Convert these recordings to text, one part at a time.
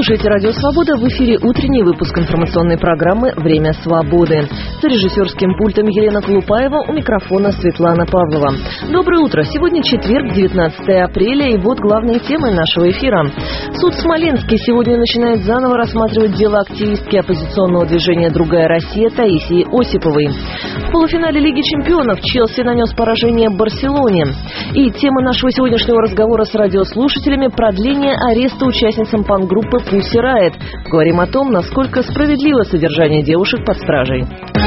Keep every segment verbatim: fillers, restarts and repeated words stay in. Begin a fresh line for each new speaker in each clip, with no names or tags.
слушаете «Радио Свобода», в эфире утренний выпуск информационной программы «Время свободы». За режиссерским пультом Елена Колупаева, у микрофона Светлана Павлова. Доброе утро. Сегодня четверг, девятнадцатое апреля, и вот главные темы нашего эфира. Суд в Смоленске сегодня начинает заново рассматривать дело активистки оппозиционного движения «Другая Россия» Таисии Осиповой. В полуфинале Лиги чемпионов Челси нанес поражение Барселоне. И тема нашего сегодняшнего разговора с радиослушателями – продление ареста участницам панк-группы Pussy Riot. Говорим о том, насколько справедливо содержание девушек под стражей.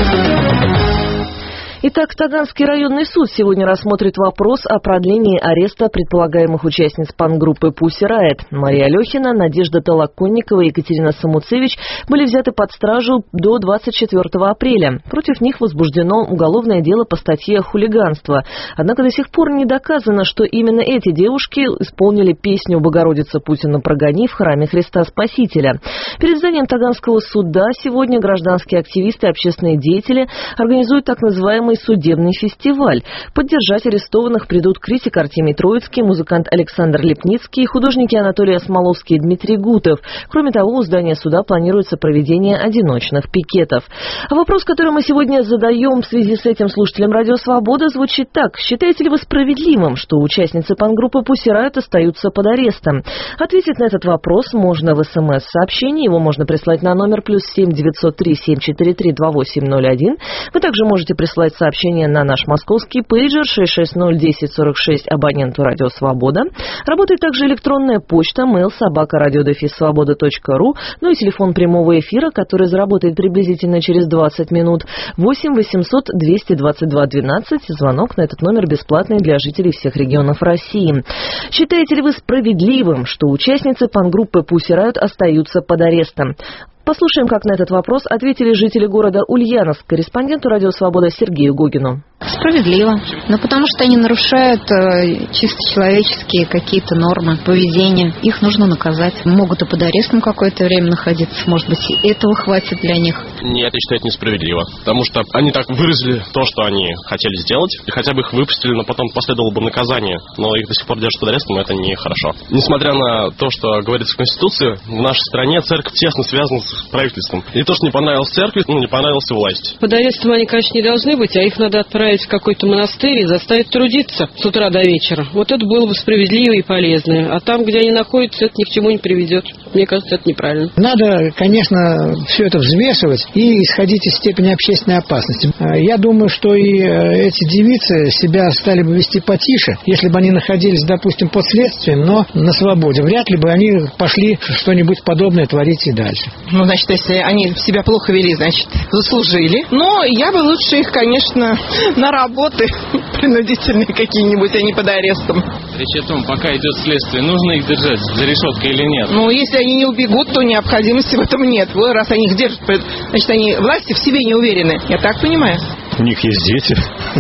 Итак, Таганский районный суд сегодня рассмотрит вопрос о продлении ареста предполагаемых участниц панк-группы Pussy Riot. Мария Алехина, Надежда Толоконникова и Екатерина Самуцевич были взяты под стражу до двадцать четвёртого апреля. Против них возбуждено уголовное дело по статье «Хулиганство». Однако до сих пор не доказано, что именно эти девушки исполнили песню «Богородица Путина прогони» в храме Христа Спасителя. Перед зданием Таганского суда сегодня гражданские активисты и общественные деятели организуют так называемый судебный фестиваль. Поддержать арестованных придут критик Артемий Троицкий, музыкант Александр Лепницкий и художники Анатолий Осмоловский и Дмитрий Гутов. Кроме того, у здания суда планируется проведение одиночных пикетов. А вопрос, который мы сегодня задаем в связи с этим слушателям «Радио Свобода», звучит так. Считаете ли вы справедливым, что участницы панк-группы Pussy Riot остаются под арестом? Ответить на этот вопрос можно в СМС-сообщении. Его можно прислать на номер плюс семь девятьсот три семь четыре три два восемь ноль один. Вы также можете прислать сообщение на наш московский пейджер шесть шесть ноль десять сорок шесть абоненту «Радио Свобода». Работает также электронная почта mail собака радио дефис свобода точка ру, ну и телефон прямого эфира, который заработает приблизительно через двадцать минут, восемь восемьсот двести двадцать два двенадцать. Звонок на этот номер бесплатный для жителей всех регионов России. Считаете ли вы справедливым, что участницы панк-группы Pussy Riot остаются под арестом? Послушаем, как на этот вопрос ответили жители города Ульяновск корреспонденту «Радио Свобода» Сергею Гогину.
Справедливо. Но потому что они нарушают э, чисто человеческие какие-то нормы поведения. Их нужно наказать. Могут и под арестом какое-то время находиться. Может быть, и этого хватит для них.
Нет, я считаю, это несправедливо. Потому что они так выразили то, что они хотели сделать. И хотя бы их выпустили, но потом последовало бы наказание. Но их до сих пор держат под арестом, и это нехорошо. Несмотря на то, что говорится в Конституции, в нашей стране церковь тесно связана с правительством. И то, что не понравилось церкви, ну, не понравилось власти.
Под арестом они, конечно, не должны быть, а их надо отправить в какой-то монастырь и заставить трудиться с утра до вечера. Вот это было бы справедливо и полезно. А там, где они находятся, это ни к чему не приведет. Мне кажется, это неправильно.
Надо, конечно, все это взвешивать и исходить из степени общественной опасности. Я думаю, что и эти девицы себя стали бы вести потише, если бы они находились, допустим, под следствием, но на свободе. Вряд ли бы они пошли что-нибудь подобное творить и дальше.
Ну, значит, если они себя плохо вели, значит, заслужили. Но я бы лучше их, конечно, на работы принудительные какие-нибудь, а не под арестом.
Речь о том, пока идет следствие, нужно их держать за решеткой или нет?
Ну, если они не убегут, то необходимости в этом нет. Вот раз они их держат, значит, они власти в себе не уверены. Я так понимаю.
У них есть дети.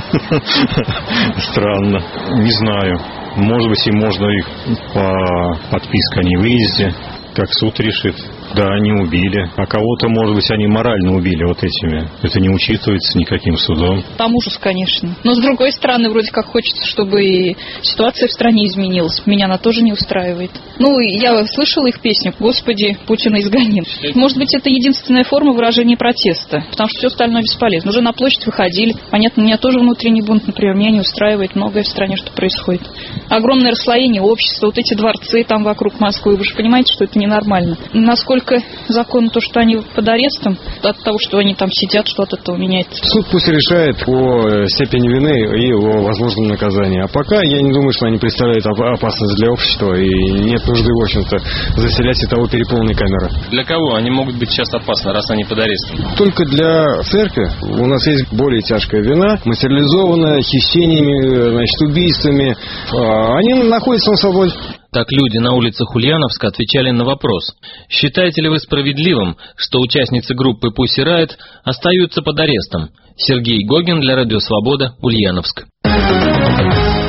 Странно. Не знаю. Может быть, и можно их по подписке о невыезде, как суд решит. Да, они убили. А кого-то, может быть, они морально убили вот этими. Это не учитывается никаким судом.
Там ужас, конечно. Но, с другой стороны, вроде как хочется, чтобы и ситуация в стране изменилась. Меня она тоже не устраивает. Ну, я слышала их песню «Господи, Путина изгони». Может быть, это единственная форма выражения протеста, потому что все остальное бесполезно. Уже на площадь выходили. Понятно, у меня тоже внутренний бунт, например, меня не устраивает многое в стране, что происходит. Огромное расслоение общества, вот эти дворцы там вокруг Москвы. Вы же понимаете, что это ненормально. Насколько закон то, что они под арестом, от того, что они там сидят, что от этого меняется.
Суд пусть решает по степени вины и о возможном наказании. А пока я не думаю, что они представляют опасность для общества, и нет нужды, в общем-то, заселять и того переполненные камеры.
Для кого они могут быть сейчас опасны, раз они под арестом?
Только для церкви. У нас есть более тяжкая вина, материализованная, хищениями, значит, убийствами. Они находятся на свободе.
Так люди на улицах Ульяновска отвечали на вопрос: считаете ли вы справедливым, что участницы группы Pussy Riot остаются под арестом? Сергей Гогин для «Радио Свобода», Ульяновск.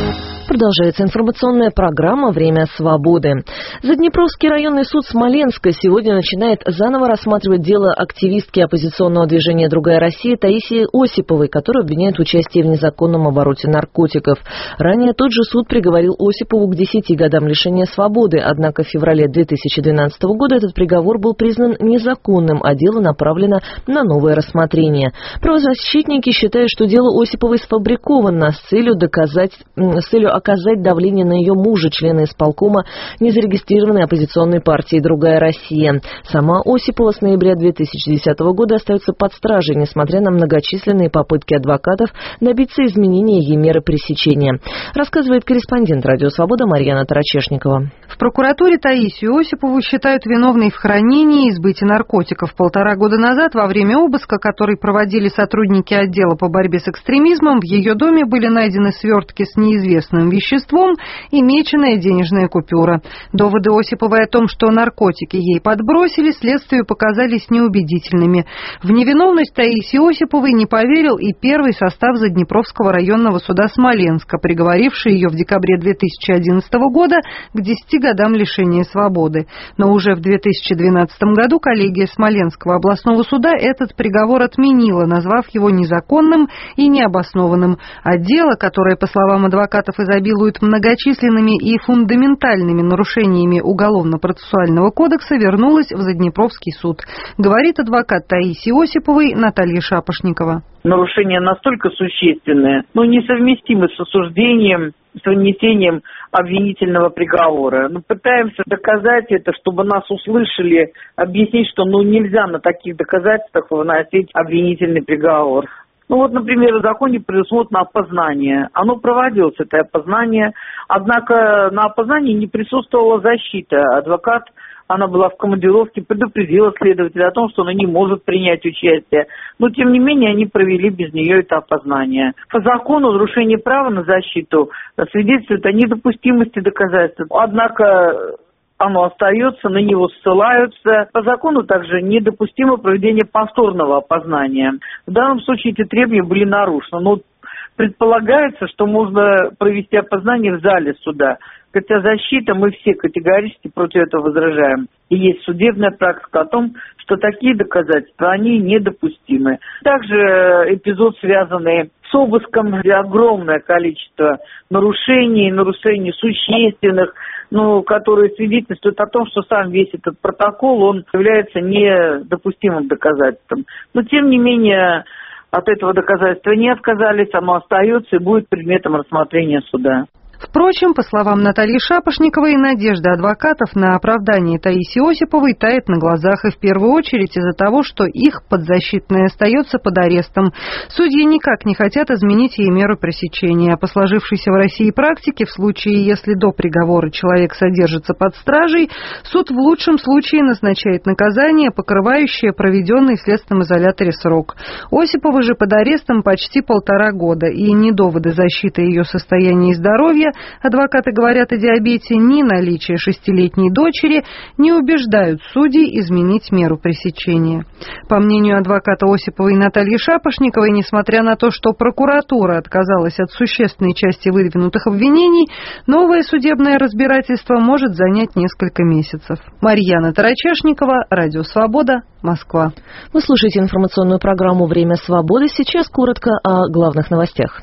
Продолжается информационная программа «Время свободы». Заднепровский районный суд Смоленска сегодня начинает заново рассматривать дело активистки оппозиционного движения «Другая Россия» Таисии Осиповой, которую обвиняют в участии в незаконном обороте наркотиков. Ранее тот же суд приговорил Осипову к десяти годам лишения свободы, однако в феврале две тысячи двенадцатого года этот приговор был признан незаконным, а дело направлено на новое рассмотрение. Правозащитники считают, что дело Осиповой сфабриковано с целью доказать, с целью оказать давление на ее мужа, члена исполкома незарегистрированной оппозиционной партии «Другая Россия». Сама Осипова с ноября две тысячи десятого года остается под стражей, несмотря на многочисленные попытки адвокатов добиться изменения ей меры пресечения. Рассказывает корреспондент «Радио Свобода» Марьяна Тарачешникова.
В прокуратуре Таисию Осипову считают виновной в хранении и сбытии наркотиков. Полтора года назад, во время обыска, который проводили сотрудники отдела по борьбе с экстремизмом, в ее доме были найдены свертки с неизвестным веществом и меченая денежная купюра. Доводы Осиповой о том, что наркотики ей подбросили, следствию показались неубедительными. В невиновность Таисии Осиповой не поверил и первый состав Заднепровского районного суда Смоленска, приговоривший ее в декабре две тысячи одиннадцатого года к десяти годам лишения свободы. Но уже в две тысячи двенадцатом году коллегия Смоленского областного суда этот приговор отменила, назвав его незаконным и необоснованным. А дело, которое, по словам адвокатов, изобилует многочисленными и фундаментальными нарушениями Уголовно-процессуального кодекса, вернулось в Заднепровский суд, говорит адвокат Таисии Осиповой Наталья Шапошникова.
Нарушения настолько существенные, но несовместимы с осуждением, с вынесением обвинительного приговора. Мы пытаемся доказать это, чтобы нас услышали, объяснить, что ну, нельзя на таких доказательствах выносить обвинительный приговор. Ну вот, например, в законе предусмотрено опознание. Оно проводилось, это опознание, однако на опознании не присутствовала защита. Адвокат, она была в командировке, предупредила следователя о том, что она не может принять участие. Но, тем не менее, они провели без нее это опознание. По закону нарушение права на защиту свидетельствует о недопустимости доказательств. Однако оно остается, на него ссылаются. По закону также недопустимо проведение повторного опознания. В данном случае эти требования были нарушены. Но предполагается, что можно провести опознание в зале суда. Хотя защита, мы все категорически против этого возражаем. И есть судебная практика о том, что такие доказательства, они недопустимы. Также эпизод, связанный с обыском, где огромное количество нарушений, нарушений существенных, ну, которые свидетельствуют о том, что сам весь этот протокол, он является недопустимым доказательством. Но, тем не менее, от этого доказательства не отказались, оно остается и будет предметом рассмотрения суда.
Впрочем, по словам Натальи Шапошниковой, надежда адвокатов на оправдание Таисии Осиповой тает на глазах, и в первую очередь из-за того, что их подзащитная остается под арестом. Судьи никак не хотят изменить ей меру пресечения. По сложившейся в России практике, в случае, если до приговора человек содержится под стражей, суд в лучшем случае назначает наказание, покрывающее проведенный в следственном изоляторе срок. Осипова же под арестом почти полтора года, и ни доводы защиты ее состояния и здоровья, адвокаты говорят о диабете, ни наличие шестилетней дочери не убеждают судей изменить меру пресечения. По мнению адвоката Осиповой Натальи Шапошниковой, несмотря на то, что прокуратура отказалась от существенной части выдвинутых обвинений, новое судебное разбирательство может занять несколько месяцев. Марьяна Тарачешникова, Радио Свобода, Москва.
Вы слушаете информационную программу «Время свободы». Сейчас коротко о главных новостях.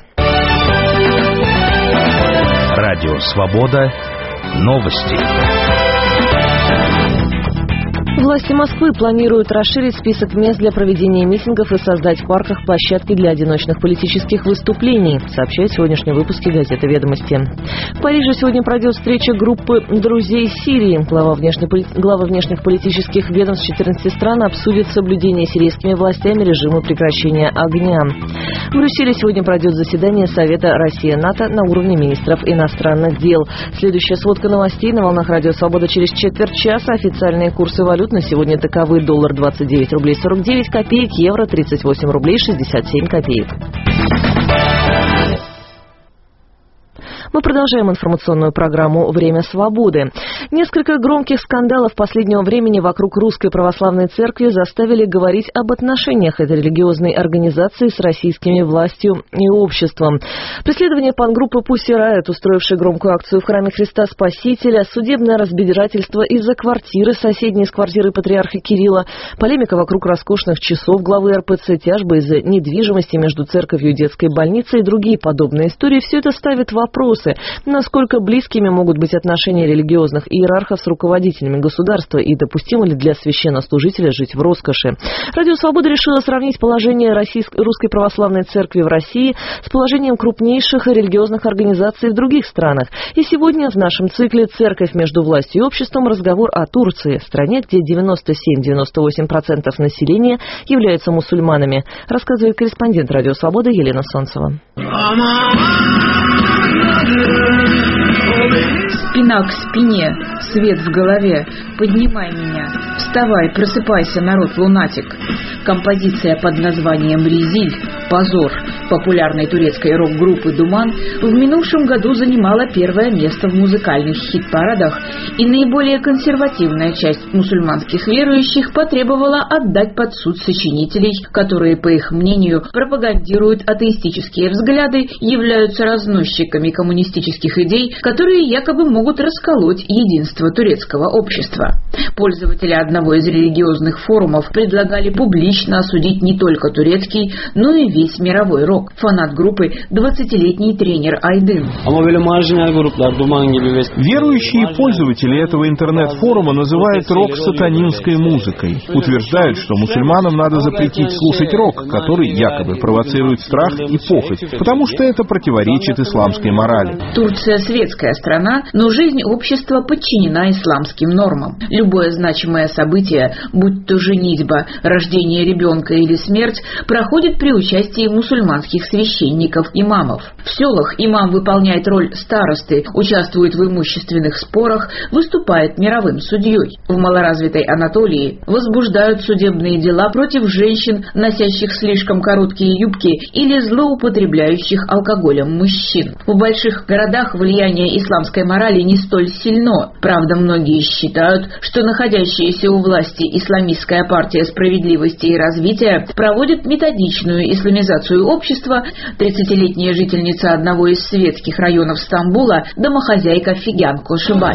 Радио Свобода. Новости.
Власти Москвы планируют расширить список мест для проведения митингов и создать в парках площадки для одиночных политических выступлений, сообщает в сегодняшнем выпуске газеты «Ведомости». В Париже сегодня пройдет встреча группы «Друзей Сирии». Глава внешне, главы внешних политических ведомств четырнадцати стран обсудят соблюдение сирийскими властями режима прекращения огня. В Брюсселе сегодня пройдет заседание Совета Россия-НАТО на уровне министров иностранных дел. Следующая сводка новостей на волнах Радио Свобода через четверть часа. Официальные курсы валют на сегодня таковы: доллар двадцать девять рублей сорок девять копеек, евро тридцать восемь рублей шестьдесят семь копеек. Мы продолжаем информационную программу «Время свободы». Несколько громких скандалов последнего времени вокруг Русской Православной Церкви заставили говорить об отношениях этой религиозной организации с российскими властью и обществом. Преследование пангруппы Pussy Riot, устроившей громкую акцию в храме Христа Спасителя, судебное разбирательство из-за квартиры, соседней с квартирой патриарха Кирилла, полемика вокруг роскошных часов главы эр пэ цэ, тяжбы из-за недвижимости между церковью и детской больницей и другие подобные истории. Все это ставит вопросы, насколько близкими могут быть отношения религиозных иерархов с руководителями государства и допустимо ли для священнослужителя жить в роскоши. Радио «Свобода» решила сравнить положение Российской, Русской Православной Церкви в России с положением крупнейших религиозных организаций в других странах. И сегодня в нашем цикле «Церковь между властью и обществом» разговор о Турции, стране, где девяносто семь - девяносто восемь процентов населения являются мусульманами, рассказывает корреспондент Радио «Свобода» Елена Солнцева.
Спина к спине, свет в голове, поднимай меня, вставай, просыпайся, народ лунатик. Композиция под названием «Резиль», «Позор» популярной турецкой рок-группы «Думан» в минувшем году занимала первое место в музыкальных хит-парадах, и наиболее консервативная часть мусульманских верующих потребовала отдать под суд сочинителей, которые, по их мнению, пропагандируют атеистические взгляды, являются разносчиками коммунистических идей, которые якобы могут расколоть единство турецкого общества. Пользователи одного из религиозных форумов предлагали публично осудить не только турецкий, но и весь мировой рок. Фанат группы двадцатилетний тренер Айдын.
Верующие пользователи этого интернет-форума называют рок сатанинской музыкой. Утверждают, что мусульманам надо запретить слушать рок, который якобы провоцирует страх и похоть, потому что это противоречит исламской морали.
Турция светская страна, но жизнь общества подчинена исламским нормам. Любое значимое событие, будь то женитьба, рождение ребенка или смерть, проходит при участии мусульманских священников-имамов. В селах имам выполняет роль старосты, участвует в имущественных спорах, выступает мировым судьей. В малоразвитой Анатолии возбуждают судебные дела против женщин, носящих слишком короткие юбки или злоупотребляющих алкоголем мужчин. В больших городах влияние исламской морали не столь сильно. Правда, многие считают, что находящаяся у власти исламистская партия справедливости и развития проводит методичную исламизацию общества. тридцатилетняя жительница одного из светских районов Стамбула, домохозяйка Фигян Кошибай.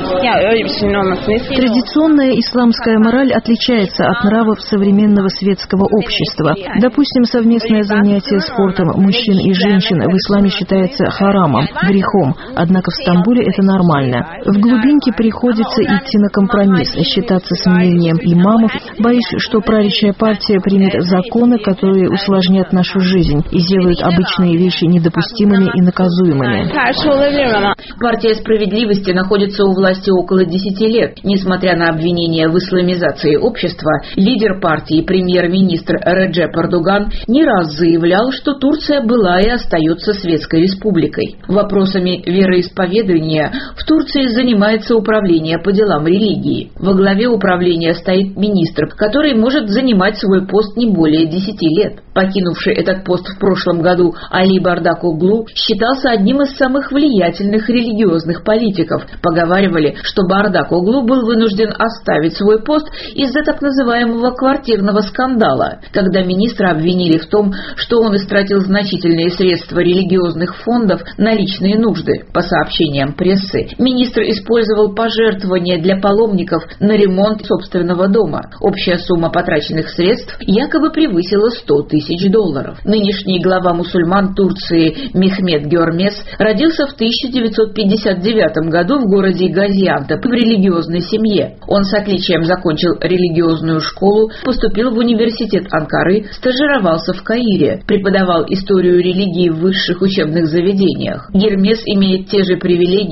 Традиционная исламская мораль отличается от нравов современного светского общества. Допустим, совместное занятие спортом мужчин и женщин в исламе считается харамом, грехом, однако в Стамбуле это нормально. В глубинке приходится идти на компромисс, считаться с мнением имамов. Боюсь, что правящая партия примет законы, которые усложнят нашу жизнь и сделают обычные вещи недопустимыми и наказуемыми.
Партия справедливости находится у власти около десяти лет. Несмотря на обвинения в исламизации общества, лидер партии, премьер-министр Реджеп Эрдоган, не раз заявлял, что Турция была и остается светской республикой. Вопросами вероисповедания в Турции занимается управление по делам религии. Во главе управления стоит министр, который может занимать свой пост не более десяти лет. Покинувший этот пост в прошлом году Али Бардак Оглу считался одним из самых влиятельных религиозных политиков. Поговаривали, что Бардак Оглу был вынужден оставить свой пост из-за так называемого квартирного скандала, когда министра обвинили в том, что он истратил значительные средства религиозных фондов на личные нужды. По сообщениям прессы, министр использовал пожертвования для паломников на ремонт собственного дома. Общая сумма потраченных средств якобы превысила сто тысяч долларов. Нынешний глава мусульман Турции Мехмед Геормес родился в тысяча девятьсот пятьдесят девятом году в городе Газиантеп в религиозной семье. Он с отличием закончил религиозную школу, поступил в университет Анкары, стажировался в Каире, преподавал историю религии в высших учебных заведениях. Геормес имеет те же привилегии, что и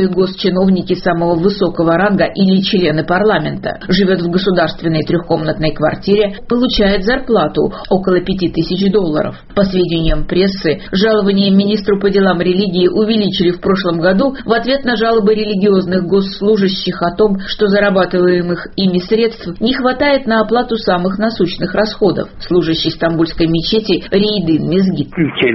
религиозные госчиновники самого высокого ранга или члены парламента. Живет в государственной трехкомнатной квартире, получает зарплату около пяти тысяч долларов. По сведениям прессы, жалование министру по делам религии увеличили в прошлом году в ответ на жалобы религиозных госслужащих о том, что зарабатываемых ими средств не хватает на оплату самых насущных расходов. Служащий стамбульской мечети Рейдин Мезгит.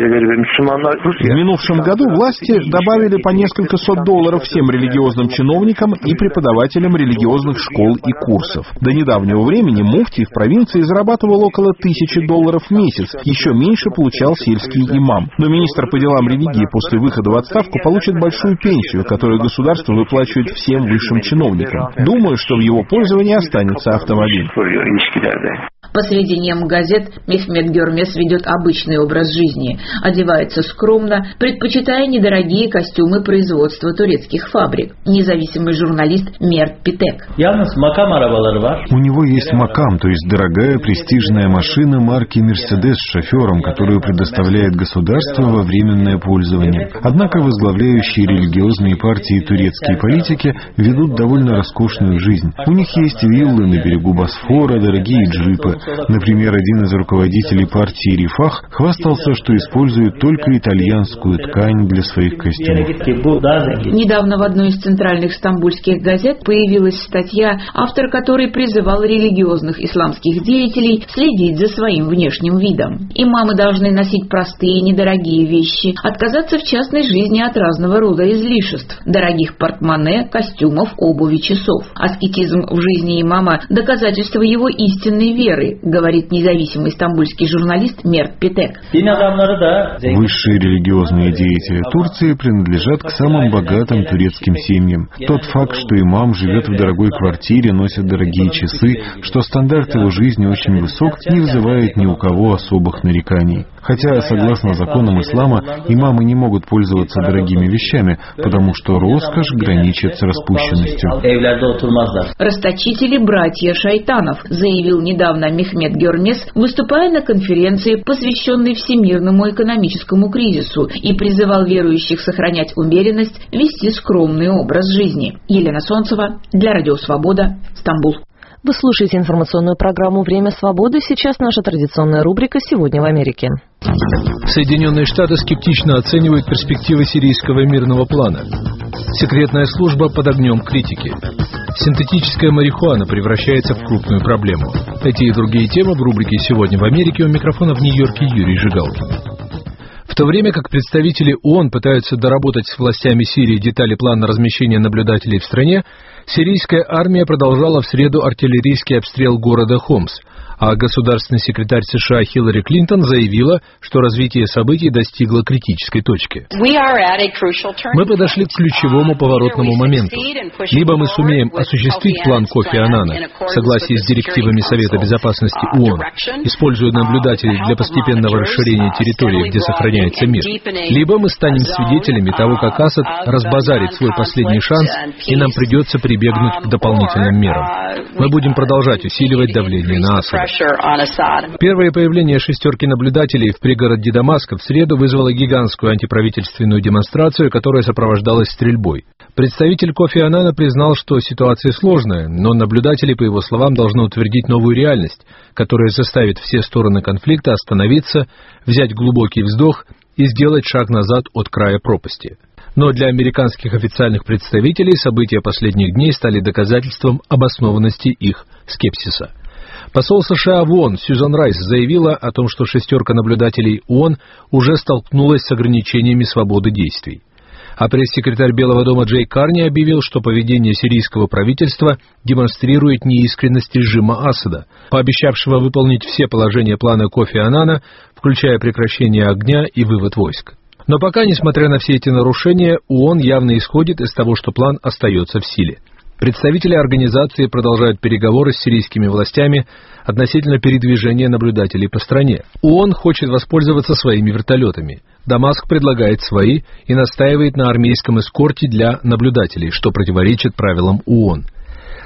В минувшем году власти добавили по несколько сот долларов всем религиозным чиновникам и преподавателям религиозных школ и курсов. До недавнего времени муфтий в провинции зарабатывал около тысячи долларов в месяц, еще меньше получал сельский имам. Но министр по делам религии после выхода в отставку получит большую пенсию, которую государство выплачивает всем высшим чиновникам. Думаю, что в его пользовании останется автомобиль.
По сведениям газет, Мехмет Гермес ведет обычный образ жизни, одевается скромно, предпочитая недорогие костюмы производства турецких фабрик. Независимый журналист Мерт Питек.
У него есть макам, то есть дорогая престижная машина марки Мерседес с шофером, которую предоставляет государство во временное пользование. Однако возглавляющие религиозные партии турецкие политики ведут довольно роскошную жизнь. У них есть виллы на берегу Босфора, дорогие джипы. Например, один из руководителей партии Рифах хвастался, что использует только итальянскую ткань для своих костюмов.
Недавно в одной из центральных стамбульских газет появилась статья, автор которой призывал религиозных исламских деятелей следить за своим внешним видом. Имамы должны носить простые, недорогие вещи, отказаться в частной жизни от разного рода излишеств, дорогих портмоне, костюмов, обуви, часов. Аскетизм в жизни имама – доказательство его истинной веры, говорит независимый стамбульский журналист Мерт Питек.
Высшие религиозные деятели Турции принадлежат к самым богатым турецким семьям. Тот факт, что имам живет в дорогой квартире, носит дорогие часы, что стандарт его жизни очень высок, не вызывает ни у кого особых нареканий. Хотя, согласно законам ислама, имамы не могут пользоваться дорогими вещами, потому что роскошь граничит с распущенностью.
Расточители братья шайтанов, заявил недавно Мехмет Гермес, выступая на конференции, посвященной всемирному экономическому кризису, и призывал верующих сохранять умеренность, вести скромный образ жизни. Елена Солнцева для Радио Свобода, Стамбул.
Вы слушаете информационную программу «Время свободы». Сейчас наша традиционная рубрика «Сегодня в Америке».
Соединенные Штаты скептично оценивают перспективы сирийского мирного плана. Секретная служба под огнем критики. Синтетическая марихуана превращается в крупную проблему. Эти и другие темы в рубрике «Сегодня в Америке». У микрофона в Нью-Йорке Юрий Жигалкин. В то время как представители ООН пытаются доработать с властями Сирии детали плана размещения наблюдателей в стране, сирийская армия продолжала в среду артиллерийский обстрел города Хомс, а государственный секретарь США Хиллари Клинтон заявила, что развитие событий достигло критической точки. Мы подошли к ключевому поворотному моменту. Либо мы сумеем осуществить план Кофи Аннана в согласии с директивами Совета Безопасности ООН, используя наблюдателей для постепенного расширения территории, где сохраняется мир, либо мы станем свидетелями того, как Асад разбазарит свой последний шанс, и нам придется прибегнуть к дополнительным мерам. Мы будем продолжать усиливать давление на Асада. Первое появление шестерки наблюдателей в пригороде Дамаска в среду вызвало гигантскую антиправительственную демонстрацию, которая сопровождалась стрельбой. Представитель Кофи Аннана признал, что ситуация сложная, но наблюдатели, по его словам, должны утвердить новую реальность, которая заставит все стороны конфликта остановиться, взять глубокий вздох и сделать шаг назад от края пропасти. Но для американских официальных представителей события последних дней стали доказательством обоснованности их скепсиса. Посол США в ООН Сьюзан Райс заявила о том, что шестерка наблюдателей ООН уже столкнулась с ограничениями свободы действий. А пресс-секретарь Белого дома Джей Карни объявил, что поведение сирийского правительства демонстрирует неискренность режима Асада, пообещавшего выполнить все положения плана Кофи Аннана, включая прекращение огня и вывод войск. Но пока, несмотря на все эти нарушения, ООН явно исходит из того, что план остается в силе. Представители организации продолжают переговоры с сирийскими властями относительно передвижения наблюдателей по стране. ООН хочет воспользоваться своими вертолетами. Дамаск предлагает свои и настаивает на армейском эскорте для наблюдателей, что противоречит правилам ООН.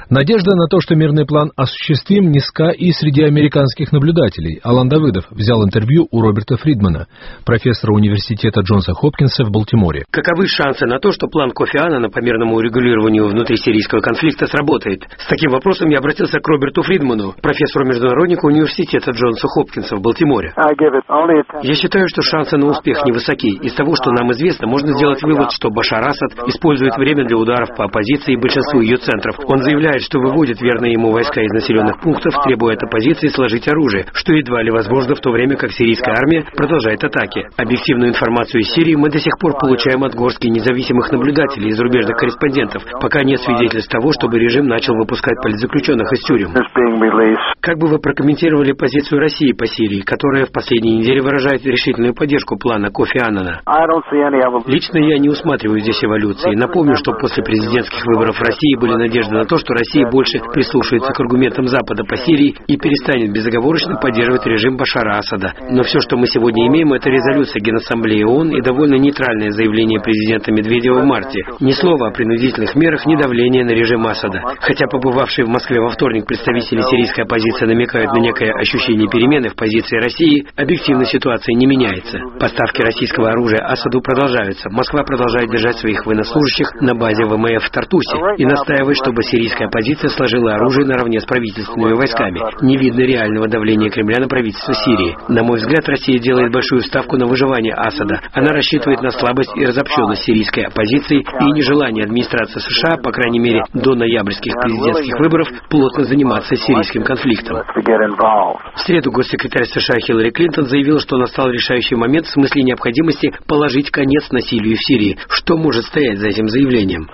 Надежда на то, что мирный план осуществим, низка и среди американских наблюдателей. Алан Давыдов взял интервью у Роберта Фридмана, профессора университета Джонса Хопкинса в Балтиморе.
Каковы шансы на то, что план Кофи Аннана по мирному урегулированию внутрисирийского конфликта сработает? С таким вопросом я обратился к Роберту Фридману, профессору-международнику университета Джонса Хопкинса в Балтиморе. Я считаю, что шансы на успех невысоки. Из того, что нам известно, можно сделать вывод, что Башар Асад использует время для ударов по оппозиции и большинству ее центров. Он заявляет, что выводит верные ему войска из населенных пунктов, требуя от оппозиции сложить оружие, что едва ли возможно в то время, как сирийская армия продолжает атаки. Объективную информацию из Сирии мы до сих пор получаем от горстки независимых наблюдателей и зарубежных корреспондентов, пока нет свидетельств того, чтобы режим начал выпускать политзаключенных из тюрем. Как бы вы прокомментировали позицию России по Сирии, которая в последние недели выражает решительную поддержку плана Кофи Аннана? Лично я не усматриваю здесь эволюции. Напомню, что после президентских выборов в России были надежды на то, что Россия больше прислушается к аргументам Запада по Сирии и перестанет безоговорочно поддерживать режим Башара Асада. Но все, что мы сегодня имеем, это резолюция Генассамблеи ООН и довольно нейтральное заявление президента Медведева в марте. Ни слова о принудительных мерах, ни давления на режим Асада. Хотя побывавшие в Москве во вторник представители сирийской оппозиции намекают на некое ощущение перемены в позиции России, объективно ситуация не меняется. Поставки российского оружия Асаду продолжаются. Москва продолжает держать своих военнослужащих на базе ВМФ в Тартусе и настаивает, чтобы сирийская оппозиция сложила оружие наравне с правительственными войсками. Не видно реального давления Кремля на правительство Сирии. На мой взгляд, Россия делает большую ставку на выживание Асада. Она рассчитывает на слабость и разобщенность сирийской оппозиции и нежелание администрации США, по крайней мере, до ноябрьских президентских выборов, плотно заниматься сирийским конфликтом. В среду госсекретарь США Хиллари Клинтон заявила, что настал решающий момент в смысле необходимости положить конец насилию в Сирии. Что может стоять за этим заявлением?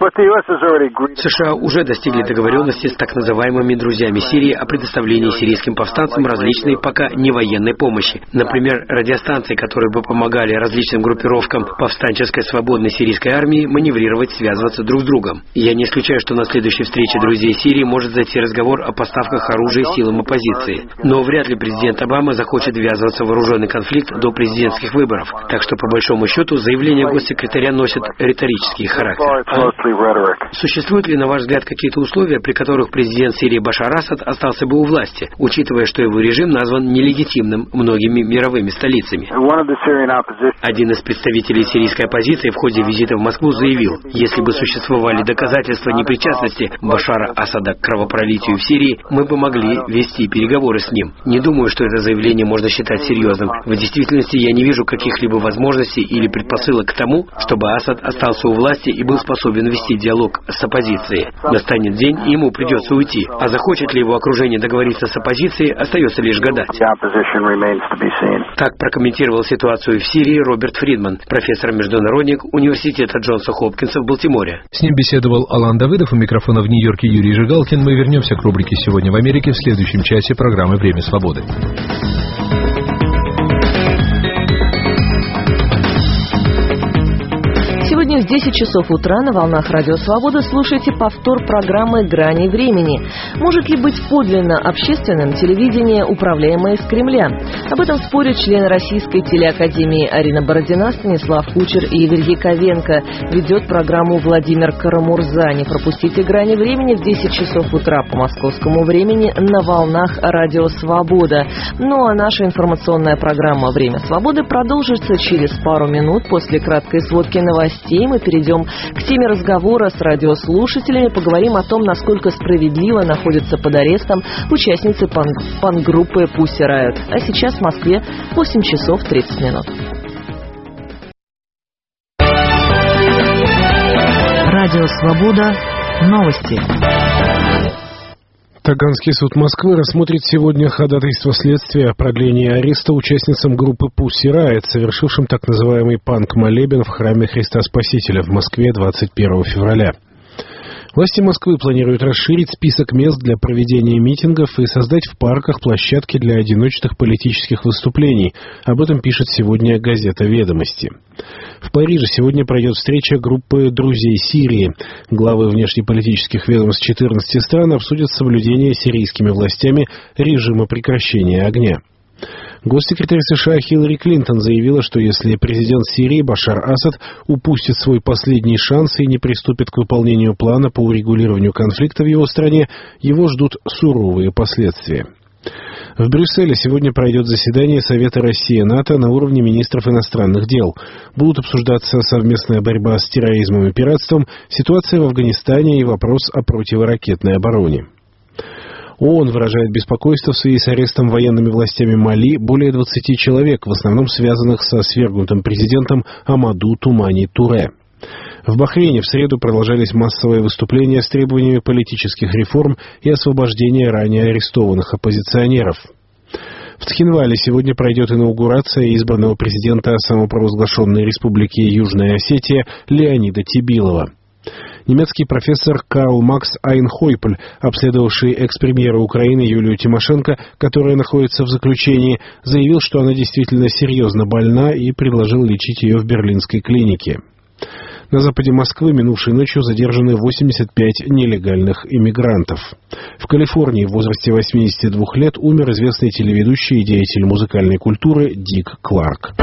США уже достигли договоренности с так называемыми друзьями Сирии о предоставлении сирийским повстанцам различной пока не военной помощи. Например, радиостанции, которые бы помогали различным группировкам повстанческой свободной сирийской армии маневрировать, связываться друг с другом. Я не исключаю, что на следующей встрече друзей Сирии может зайти разговор о поставках оружия силам оппозиции. Но вряд ли президент Обама захочет ввязываться в вооруженный конфликт до президентских выборов. Так что, по большому счету, заявление госсекретаря носит риторический характер. Существуют ли, на ваш взгляд, какие-то условия, при которых президент Сирии Башар Асад остался бы у власти, учитывая, что его режим назван нелегитимным многими мировыми столицами? Один из представителей сирийской оппозиции в ходе визита в Москву заявил, если бы существовали доказательства непричастности Башара Асада к кровопролитию в Сирии, мы бы могли вести переговоры с ним. Не думаю, что это заявление можно считать серьезным. В действительности я не вижу каких-либо возможностей или предпосылок к тому, чтобы Асад остался у власти и был способен вести диалог с оппозицией. Настанет день, и ему придется уйти. А захочет ли его окружение договориться с оппозицией, остается лишь гадать. Так прокомментировал ситуацию в Сирии Роберт Фридман, профессор-международник университета Джонса Хопкинса в Балтиморе.
С ним беседовал Алан Давыдов. У микрофона в Нью-Йорке Юрий Жигалкин. Мы вернемся к рубрике «Сегодня в Америке» в следующем часе программы «Время свободы».
Сегодня в десять часов утра на волнах Радио Свобода слушайте повтор программы «Грани времени». Может ли быть подлинно общественным телевидение, управляемое из Кремля? Об этом спорят члены Российской телеакадемии Арина Бородина, Станислав Кучер и Игорь Яковенко. Ведет программу Владимир Карамурза. Не пропустите «Грани времени» в десять часов утра по московскому времени на волнах Радио Свобода. Ну а наша информационная программа «Время свободы» продолжится через пару минут после краткой сводки новостей. Мы перейдем к теме разговора с радиослушателями, поговорим о том, насколько справедливо находятся под арестом участницы пан- панк-группы Pussy Riot. А сейчас в Москве восемь часов тридцать минут.
Радио Свобода. Новости.
Таганский суд Москвы рассмотрит сегодня ходатайство следствия о продлении ареста участницам группы Pussy Riot, совершившим так называемый панк-молебен в храме Христа Спасителя в Москве двадцать первого февраля. Власти Москвы планируют расширить список мест для проведения митингов и создать в парках площадки для одиночных политических выступлений. Об этом пишет сегодня газета «Ведомости». В Париже сегодня пройдет встреча группы «Друзей Сирии». Главы внешнеполитических ведомств четырнадцати стран обсудят соблюдение сирийскими властями режима прекращения огня. Госсекретарь США Хиллари Клинтон заявила, что если президент Сирии Башар Асад упустит свой последний шанс и не приступит к выполнению плана по урегулированию конфликта в его стране, его ждут суровые последствия. В Брюсселе сегодня пройдет заседание Совета России-НАТО на уровне министров иностранных дел. Будут обсуждаться совместная борьба с терроризмом и пиратством, ситуация в Афганистане и вопрос о противоракетной обороне. ООН выражает беспокойство в связи с арестом военными властями Мали более двадцати человек, в основном связанных со свергнутым президентом Амаду Тумани Туре. В Бахрейне в среду продолжались массовые выступления с требованиями политических реформ и освобождения ранее арестованных оппозиционеров. В Цхинвале сегодня пройдет инаугурация избранного президента самопровозглашенной республики Южная Осетия Леонида Тибилова. Немецкий профессор Карл Макс Айнхойпль, обследовавший экс-премьера Украины Юлию Тимошенко, которая находится в заключении, заявил, что она действительно серьезно больна и предложил лечить ее в берлинской клинике. На западе Москвы минувшей ночью задержаны восемьдесят пять нелегальных иммигрантов. В Калифорнии в возрасте восьмидесяти двух лет умер известный телеведущий и деятель музыкальной культуры Дик Кларк.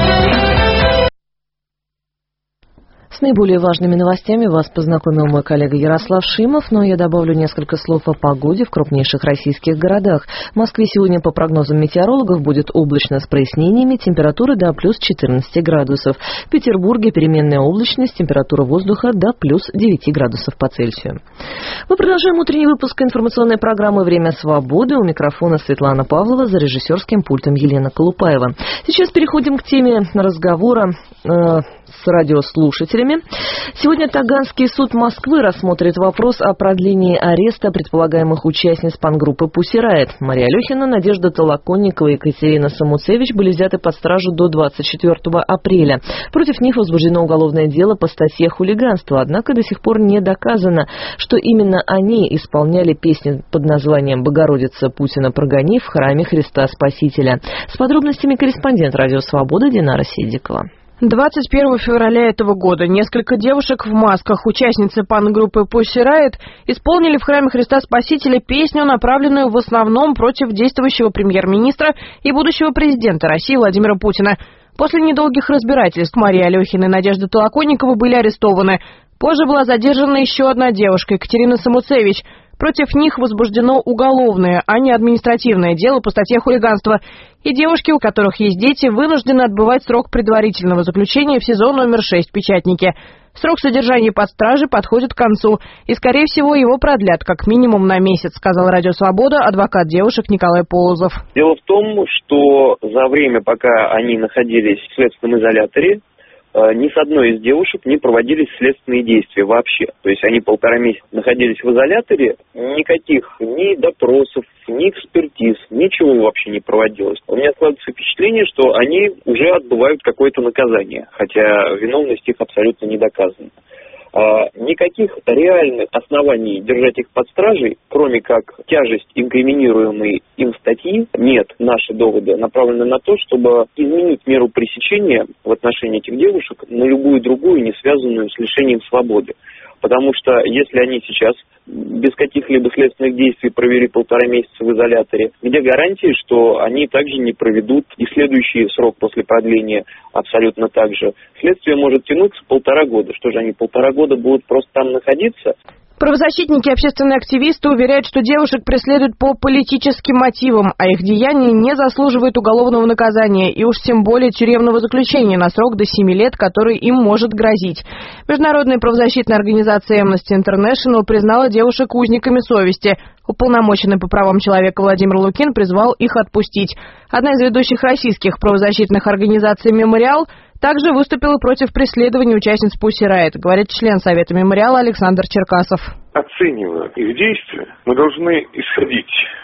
С наиболее важными новостями вас познакомил мой коллега Ярослав Шимов, но я добавлю несколько слов о погоде в крупнейших российских городах. В Москве сегодня, по прогнозам метеорологов, будет облачно с прояснениями, температура до плюс четырнадцати градусов. В Петербурге переменная облачность, температура воздуха до плюс девяти градусов по Цельсию. Мы продолжаем утренний выпуск информационной программы «Время свободы». У микрофона Светлана Павлова, за режиссерским пультом Елена Колупаева. Сейчас переходим к теме разговора э, с радиослушателями. Сегодня Таганский суд Москвы рассмотрит вопрос о продлении ареста предполагаемых участниц панк-группы Pussy Riot. Мария Алехина, Надежда Толоконникова и Екатерина Самуцевич были взяты под стражу до двадцать четвёртого апреля. Против них возбуждено уголовное дело по статье «Хулиганство», однако до сих пор не доказано, что именно они исполняли песни под названием «Богородица, Путина прогони» в храме Христа Спасителя. С подробностями корреспондент «Радио Свобода» Динара Сидикова.
двадцать первого февраля этого года несколько девушек в масках, участницы панк-группы Pussy Riot, исполнили в храме Христа Спасителя песню, направленную в основном против действующего премьер-министра и будущего президента России Владимира Путина. После недолгих разбирательств Мария Алехина и Надежда Толоконникова были арестованы. Позже была задержана еще одна девушка, Екатерина Самуцевич. Против них возбуждено уголовное, а не административное дело по статье «Хулиганство». И девушки, у которых есть дети, вынуждены отбывать срок предварительного заключения в СИЗО номер шесть Печатники. Срок содержания под стражей подходит к концу, и, скорее всего, его продлят как минимум на месяц, сказал Радио Свобода адвокат девушек Николай Полозов.
Дело в том, что за время, пока они находились в следственном изоляторе, ни с одной из девушек не проводились следственные действия вообще. То есть они полтора месяца находились в изоляторе, никаких ни допросов, ни экспертиз, ничего вообще не проводилось. У меня складывается впечатление, что они уже отбывают какое-то наказание, хотя виновность их абсолютно не доказана. А, никаких реальных оснований держать их под стражей, кроме как тяжесть инкриминируемой им статьи, нет. Наши доводы направлены на то, чтобы изменить меру пресечения в отношении этих девушек на любую другую, не связанную с лишением свободы. Потому что если они сейчас без каких-либо следственных действий провели полтора месяца в изоляторе, где гарантии, что они также не проведут и следующий срок после продления абсолютно так же. Следствие может тянуться полтора года. Что же, они полтора года будут просто там находиться?
Правозащитники и общественные активисты уверяют, что девушек преследуют по политическим мотивам, а их деяния не заслуживают уголовного наказания и уж тем более тюремного заключения на срок до семи лет, который им может грозить. Международная правозащитная организация Amnesty International признала девушек узниками совести. Уполномоченный по правам человека Владимир Лукин призвал их отпустить. Одна из ведущих российских правозащитных организаций «Мемориал» также выступила против преследования участниц Pussy Riot, говорит член Совета «Мемориала» Александр Черкасов.
Оценивая их действия, мы должны исходить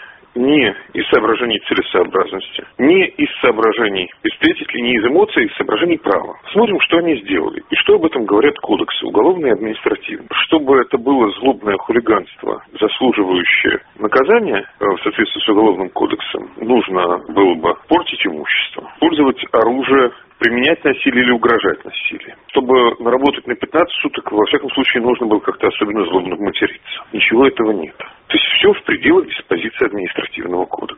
не из соображений целесообразности, не из соображений эстетики, не из эмоций, а из соображений права. Смотрим, что они сделали и что об этом говорят кодексы, уголовные и административные. Чтобы это было злобное хулиганство, заслуживающее наказания в соответствии с уголовным кодексом, нужно было бы портить имущество, пользовать оружие, применять насилие или угрожать насилием. Чтобы наработать на пятнадцать суток, во всяком случае, нужно было как-то особенно злобно материться. Ничего этого нет. То есть все в пределах диспозиции административного кодекса.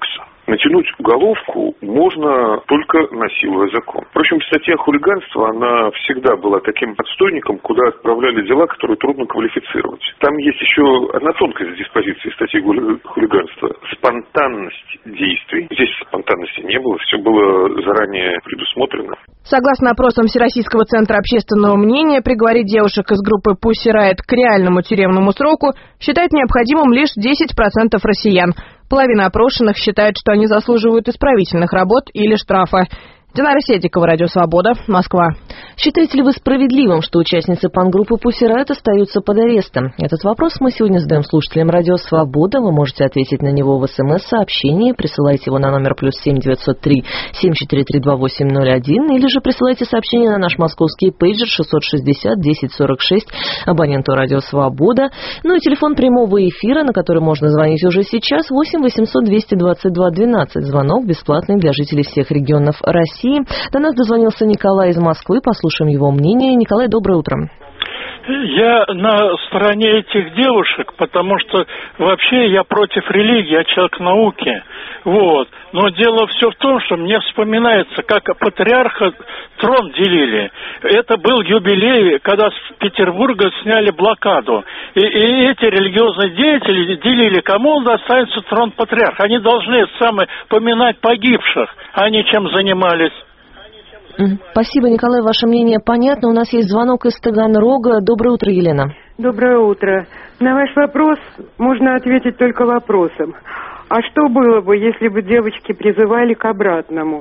Натянуть уголовку можно только насилуя закон. Впрочем, статья хулиганства, она всегда была таким отстойником, куда отправляли дела, которые трудно квалифицировать. Там есть еще одна тонкость в диспозиции статьи хулиганства. Спонтанность действий. Здесь спонтанности не было, все было заранее предусмотрено.
Согласно опросам Всероссийского центра общественного мнения, приговорить девушек из группы Pussy Riot к реальному тюремному сроку считают необходимым лишь десять процентов россиян. Половина опрошенных считает, что они заслуживают исправительных работ или штрафа. Динара Седикова, Радио Свобода, Москва.
Считаете ли вы справедливым, что участницы панк-группы Pussy Riot остаются под арестом? Этот вопрос мы сегодня задаем слушателям Радио Свобода. Вы можете ответить на него в СМС-сообщении. Присылайте его на номер плюс семь девятьсот три семь четыре три два восемь ноль один. Или же присылайте сообщение на наш московский пейджер шестьсот шестьдесят десять сорок шесть абоненту Радио Свобода. Ну и телефон прямого эфира, на который можно звонить уже сейчас, восемь восемьсот двести двадцать два двенадцать. Звонок бесплатный для жителей всех регионов России. До нас дозвонился Николай из Москвы. Послушаем его мнение. Николай, доброе утро.
Я на стороне этих девушек, потому что вообще я против религии, я человек науки. Вот. Но дело все в том, что мне вспоминается, как патриарха трон делили. Это был юбилей, когда с Петербурга сняли блокаду. И, и эти религиозные деятели делили, кому достанется трон патриарха. Они должны самые поминать погибших, а не чем занимались.
Спасибо, Николай, ваше мнение понятно. У нас есть звонок из Таганрога. Доброе утро, Елена.
Доброе утро. На ваш вопрос можно ответить только вопросом. А что было бы, если бы девочки призывали к обратному?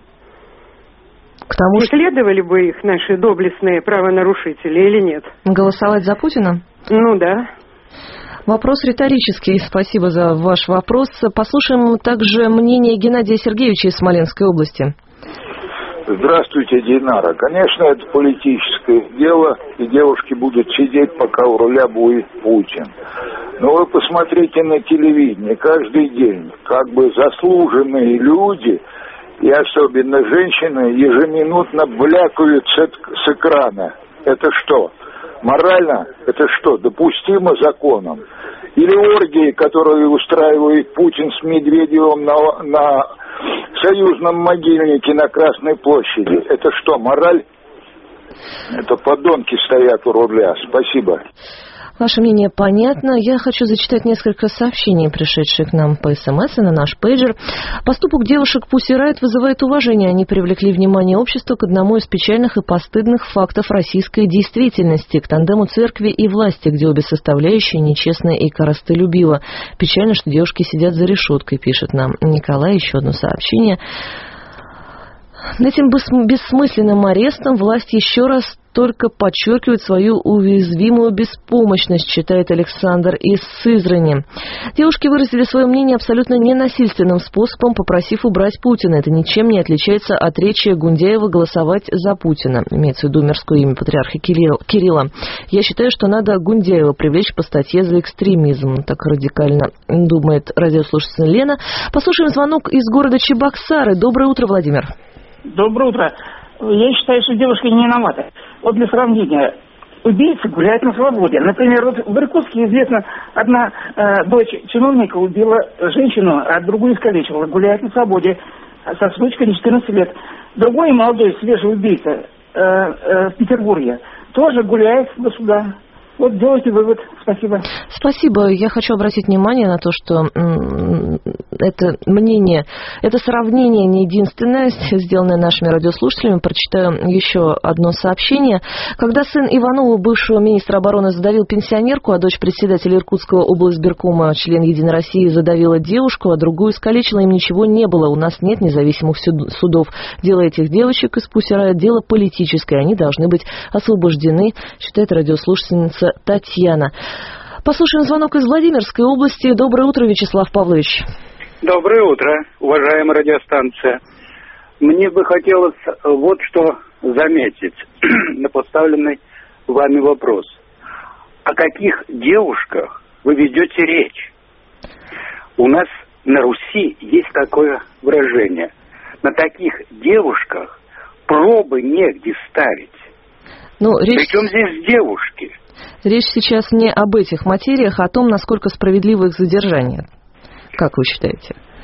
К тому,
Преследовали бы их наши доблестные правонарушители или нет?
Голосовать за Путина?
Ну да.
Вопрос риторический. Спасибо за ваш вопрос. Послушаем также мнение Геннадия Сергеевича из Смоленской области.
Здравствуйте, Динара. Конечно, это политическое дело, и девушки будут сидеть, пока у руля будет Путин. Но вы посмотрите на телевидение каждый день, как бы заслуженные люди, и особенно женщины, ежеминутно блякают с, с экрана. Это что? Морально? Это что? Допустимо законом? Или оргии, которые устраивает Путин с Медведевым на, на союзном могильнике на Красной площади. Это что, мораль? Это подонки стоят у рубля. Спасибо.
Ваше мнение понятно. Я хочу зачитать несколько сообщений, пришедших к нам по СМС и на наш пейджер. Поступок девушек Pussy Riot вызывает уважение. Они привлекли внимание общества к одному из печальных и постыдных фактов российской действительности, к тандему церкви и власти, где обе составляющие нечестны и корыстолюбивы. Печально, что девушки сидят за решеткой, пишет нам Николай. Еще одно сообщение. Этим бессмысленным арестом власть еще раз только подчеркивает свою уязвимую беспомощность, считает Александр из Сызрани. Девушки выразили свое мнение абсолютно ненасильственным способом, попросив убрать Путина. Это ничем не отличается от речи Гундяева голосовать за Путина. Имеется в виду мирское имя патриарха Кирилла. Я считаю, что надо Гундяева привлечь по статье за экстремизм. Так радикально думает радиослушатель Лена. Послушаем звонок из города Чебоксары. Доброе утро, Владимир.
Доброе утро. Я считаю, что девушки не виноваты. Вот для сравнения, убийцы гуляют на свободе. Например, вот в Иркутске известно, одна э, дочь чиновника убила женщину, а другую искалечила. Гуляет на свободе со срочкой четырнадцать лет. Другой молодой свежий убийца э, э, в Петербурге тоже гуляет до суда. Вот делайте вывод. Спасибо.
Спасибо. Я хочу обратить внимание на то, что это мнение, это сравнение не единственное, сделанное нашими радиослушателями. Прочитаю еще одно сообщение. Когда сын Иванова, бывшего министра обороны, задавил пенсионерку, а дочь председателя Иркутского облсбиркома, член Единой России, задавила девушку, а другую искалечила, им ничего не было. У нас нет независимых судов. Дело этих девочек из Pussy Riot дело политическое. Они должны быть освобождены, считает радиослушательница Татьяна. Послушаем звонок из Владимирской области. Доброе утро, Вячеслав Павлович.
Доброе утро, уважаемая радиостанция. Мне бы хотелось вот что заметить на поставленный вами вопрос. О каких девушках вы ведете речь? У нас на Руси есть такое выражение. На таких девушках пробы негде ставить.
Ну, речь...
Причем здесь девушки?
Речь сейчас не об этих материях, а о том, насколько справедливо их задержание. Как вы считаете?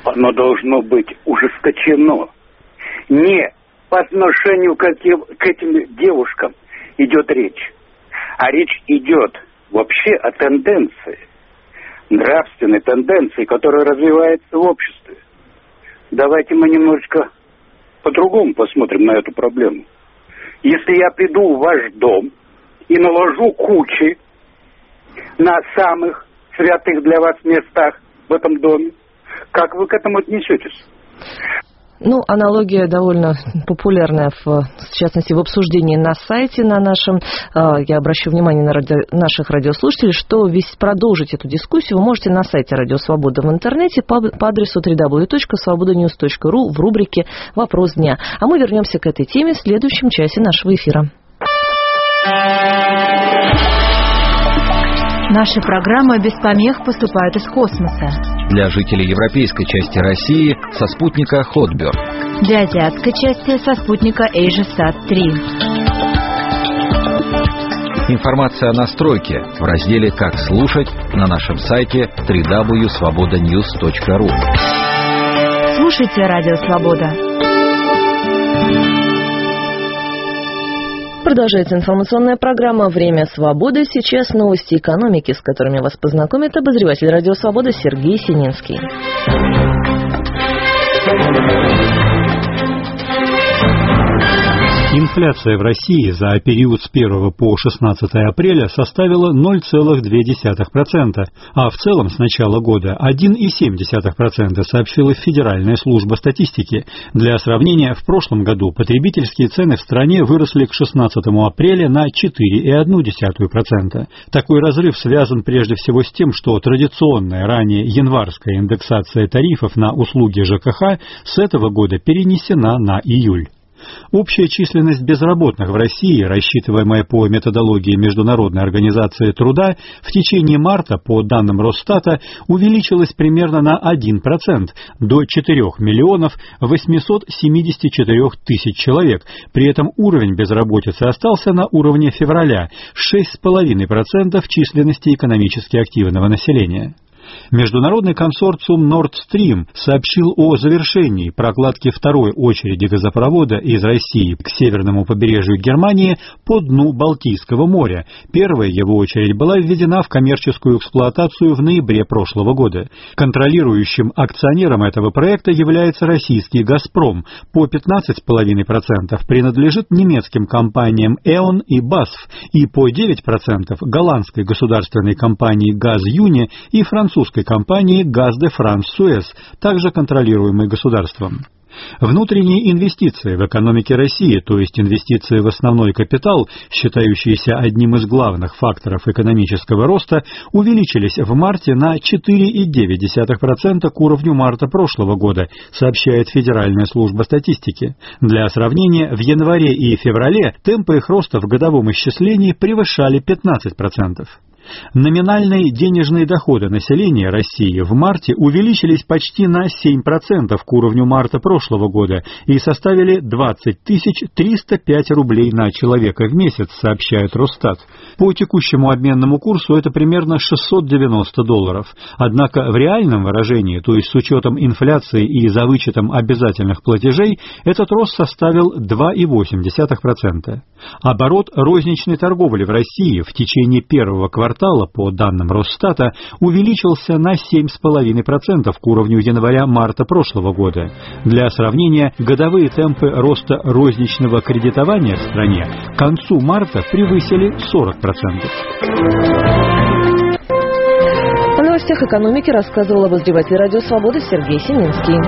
оно должно быть ужесточено. Не по отношению к этим, к этим девушкам идет речь, а речь идет вообще о тенденции, нравственной тенденции, которая развивается в обществе. Давайте мы немножечко по-другому посмотрим на эту проблему. Если я приду в ваш дом и наложу кучи на самых святых для вас местах в этом доме, как вы к этому отнесетесь?
Ну, аналогия довольно популярная, в, в частности, в обсуждении на сайте на нашем. Я обращу внимание на ради... наших радиослушателей, что весь продолжить эту дискуссию вы можете на сайте Радио Свобода в интернете по, по адресу дабл ю дабл ю дабл ю точка свобода ньюс точка ру в рубрике «Вопрос дня». А мы вернемся к этой теме в следующем часе нашего эфира.
Наши программы без помех поступают из космоса.
Для жителей европейской части России со спутника Хотберг.
Для азиатской части со спутника Эйжесат три.
Информация о настройке в разделе «Как слушать» на нашем сайте дабл ю дабл ю дабл ю точка свобода ньюс точка ру.
Слушайте Радио Свобода.
Продолжается информационная программа «Время свободы». Сейчас новости экономики, с которыми вас познакомит обозреватель Радио Свобода Сергей Сининский.
Инфляция в России за период с первого по шестнадцатое апреля составила ноль целых две десятых процента, а в целом с начала года один целых семь десятых процента, сообщила Федеральная служба статистики. Для сравнения, в прошлом году потребительские цены в стране выросли к шестнадцатому апреля на четыре целых одну десятую процента. Такой разрыв связан прежде всего с тем, что традиционная ранее январская индексация тарифов на услуги ЖКХ с этого года перенесена на июль. Общая численность безработных в России, рассчитываемая по методологии Международной организации труда, в течение марта, по данным Росстата, увеличилась примерно на один процент, до четырёх миллионов восьмисот семидесяти четырёх тысяч человек. При этом уровень безработицы остался на уровне февраля – шесть целых пять десятых процента численности экономически активного населения. Международный консорциум Nord Stream сообщил о завершении прокладки второй очереди газопровода из России к северному побережью Германии по дну Балтийского моря. Первая его очередь была введена в коммерческую эксплуатацию в ноябре прошлого года. Контролирующим акционером этого проекта является российский «Газпром». По пятнадцать целых пять десятых процента принадлежит немецким компаниям «Эон» и «Басф» и по девять процентов голландской государственной компании «Газюни» и французской компании «Газ де Франс Суэз», также контролируемой государством. Внутренние инвестиции в экономике России, то есть инвестиции в основной капитал, считающиеся одним из главных факторов экономического роста, увеличились в марте на четыре целых девять десятых процента к уровню марта прошлого года, сообщает Федеральная служба статистики. Для сравнения, в январе и феврале темпы их роста в годовом исчислении превышали пятнадцать процентов. Номинальные денежные доходы населения России в марте увеличились почти на семь процентов к уровню марта прошлого года и составили двадцать тысяч триста пять рублей на человека в месяц, сообщает Росстат. По текущему обменному курсу это примерно шестьсот девяносто долларов. Однако в реальном выражении, то есть с учетом инфляции и за вычетом обязательных платежей, этот рост составил два целых восемь десятых процента. Оборот розничной торговли в России в течение первого квартала по данным Росстата увеличился на семь целых пять десятых процента к уровню января-марта прошлого года. Для сравнения, годовые темпы роста розничного кредитования в стране к концу марта превысили сорок процентов.
О новостях экономики рассказывал обозреватель Радио Свобода Сергей Сининский.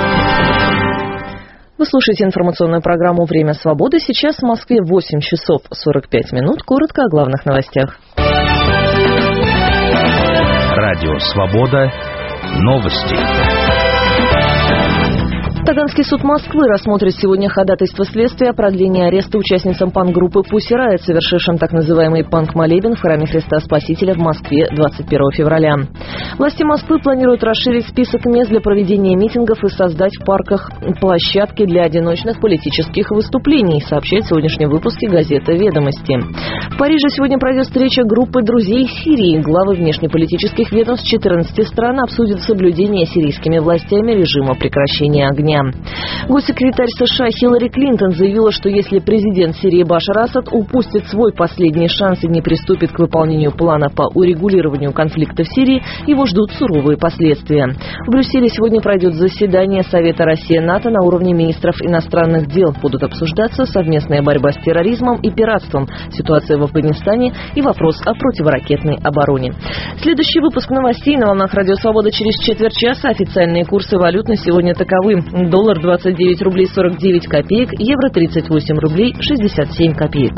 Вы слушаете информационную программу «Время свободы». Сейчас в Москве восемь часов сорок пять минут. Коротко о главных новостях.
Радио «Свобода». Новости.
Таганский суд Москвы рассмотрит сегодня ходатайство следствия о продлении ареста участницам панк-группы Pussy Riot, совершившим так называемый панк-молебен в храме Христа Спасителя в Москве двадцать первого февраля. Власти Москвы планируют расширить список мест для проведения митингов и создать в парках площадки для одиночных политических выступлений, сообщает в сегодняшнем выпуске газеты «Ведомости». В Париже сегодня пройдет встреча группы друзей Сирии. Главы внешнеполитических ведомств четырнадцати стран обсудят соблюдение сирийскими властями режима прекращения огня. Госсекретарь США Хиллари Клинтон заявила, что если президент Сирии Башар Асад упустит свой последний шанс и не приступит к выполнению плана по урегулированию конфликта в Сирии, его ждут суровые последствия. В Брюсселе сегодня пройдет заседание Совета Россия-НАТО на уровне министров иностранных дел. Будут обсуждаться совместная борьба с терроризмом и пиратством, ситуация в Афганистане и вопрос о противоракетной обороне. Следующий выпуск новостей на волнах Радио Свобода через четверть часа. Официальные курсы валют на сегодня таковы. Доллар двадцать девять рублей сорок девять копеек, евро тридцать восемь рублей шестьдесят семь копеек.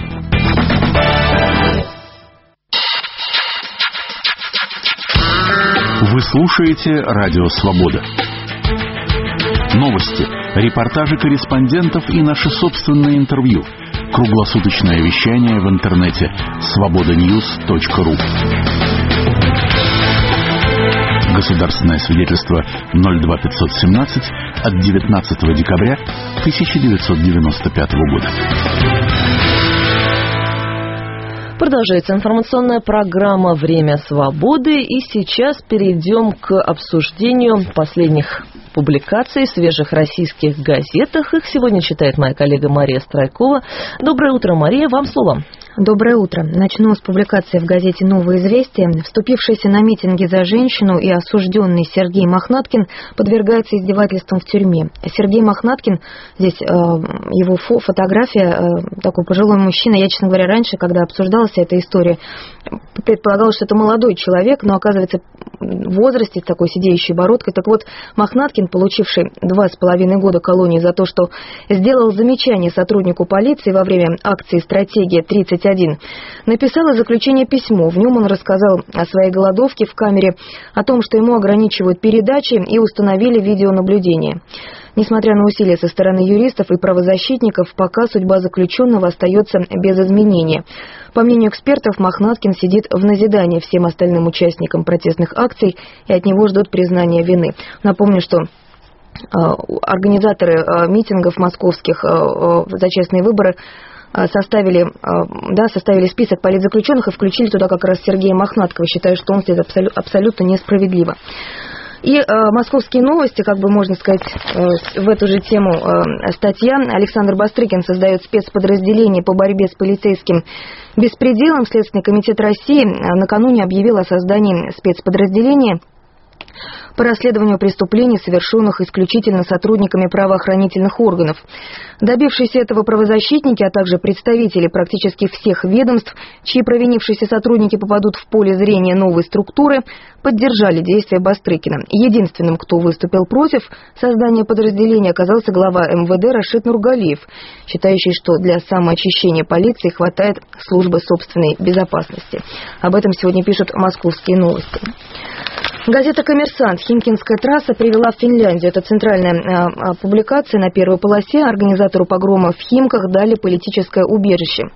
Вы слушаете Радио Свобода. Новости, репортажи корреспондентов и наши собственные интервью. Круглосуточное вещание в интернете свобода ньюс точка ру. Государственное свидетельство ноль два пятьсот семнадцать от девятнадцатого декабря тысяча девятьсот девяносто пятого года.
Продолжается информационная программа «Время свободы», и сейчас перейдем к обсуждению последних публикаций в свежих российских газетах. Их сегодня читает моя коллега Мария Страйкова. Доброе утро, Мария, вам слово.
Доброе утро. Начну с публикации в газете «Новые известия». Вступившийся на митинги за женщину и осужденный Сергей Мохнаткин подвергается издевательствам в тюрьме. Сергей Мохнаткин, здесь э, его фо- фотография, э, такой пожилой мужчина. Я, честно говоря, раньше, когда обсуждалась эта история, предполагала, что это молодой человек, но оказывается в возрасте, с такой сидеющей бородкой. Так вот, Мохнаткин, получивший два с половиной года колонии за то, что сделал замечание сотруднику полиции во время акции «Стратегия тридцать один», написал из заключения письмо. В нем он рассказал о своей голодовке в камере, о том, что ему ограничивают передачи и установили видеонаблюдение. Несмотря на усилия со стороны юристов и правозащитников, пока судьба заключенного остается без изменения. По мнению экспертов, Мохнаткин сидит в назидании всем остальным участникам протестных акций, и от него ждут признания вины. Напомню, что организаторы митингов московских за честные выборы составили, да, составили список политзаключенных и включили туда как раз Сергея Мохнаткова, считая, что он здесь абсолю- абсолютно несправедливо. И э, «Московские новости», как бы можно сказать, э, в эту же тему э, статья. Александр Бастрыкин создает спецподразделение по борьбе с полицейским беспределом. Следственный комитет России накануне объявил о создании спецподразделения по расследованию преступлений, совершенных исключительно сотрудниками правоохранительных органов. Добившиеся этого правозащитники, а также представители практически всех ведомств, чьи провинившиеся сотрудники попадут в поле зрения новой структуры, поддержали действия Бастрыкина. Единственным, кто выступил против создания подразделения, оказался глава эм вэ дэ Рашид Нургалиев, считающий, что для самоочищения полиции хватает службы собственной безопасности. Об этом сегодня пишут «Московские новости». Газета «Коммерсант». Химкинская трасса привела в Финляндию. Это центральная а, публикация на первой полосе. Организатору погрома в Химках дали политическое убежище.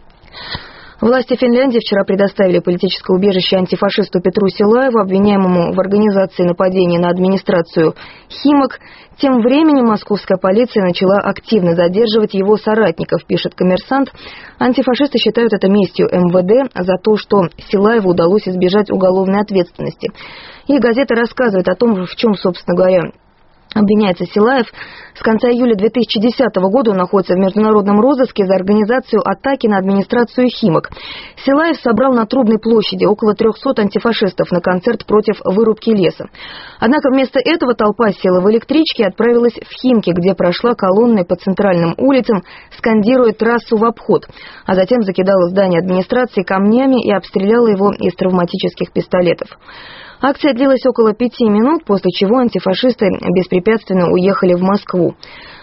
Власти Финляндии вчера предоставили политическое убежище антифашисту Петру Силаеву, обвиняемому в организации нападения на администрацию Химок. Тем временем московская полиция начала активно задерживать его соратников, пишет «Коммерсант». Антифашисты считают это местью эм вэ дэ за то, что Силаеву удалось избежать уголовной ответственности. И газета рассказывает о том, в чем, собственно говоря, обвиняется Силаев. С конца июля две тысячи десятого года он находится в международном розыске за организацию атаки на администрацию Химок. Силаев собрал на Трубной площади около трехсот антифашистов на концерт против вырубки леса. Однако вместо этого толпа села в электричке и отправилась в Химки, где прошла колонной по центральным улицам, скандируя трассу в обход, а затем закидала здание администрации камнями и обстреляла его из травматических пистолетов. Акция длилась около пяти минут, после чего антифашисты беспрепятственно уехали в Москву.